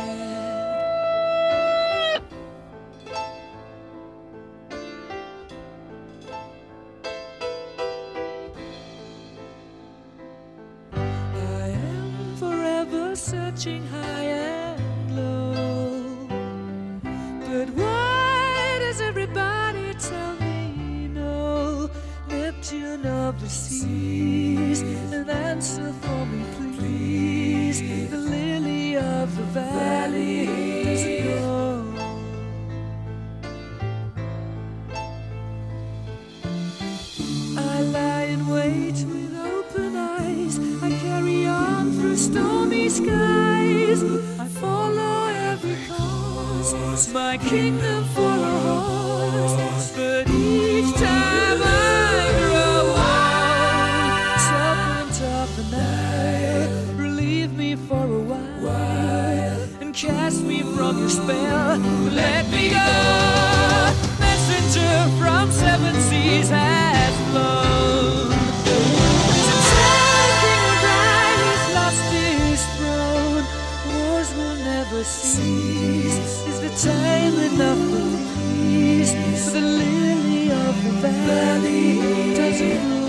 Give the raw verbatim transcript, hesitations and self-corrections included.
I am forever searching high and low, but why does everybody tell me no? Neptune of the seas, an answer for me please. The lily of the valley doesn't know. I lie in wait with open eyes, I carry on through stormy skies. I follow every course, my kingdom for a horse, but each time I grow old. Serpent of the Nile, relieve me for a while, and cast me from your spell. Let me go. Messenger from seven seas has flown. To tell King of Rhyme he's lost his throne. Wars will never cease. Is the time enough for peace? For the lily of the valley doesn't bloom.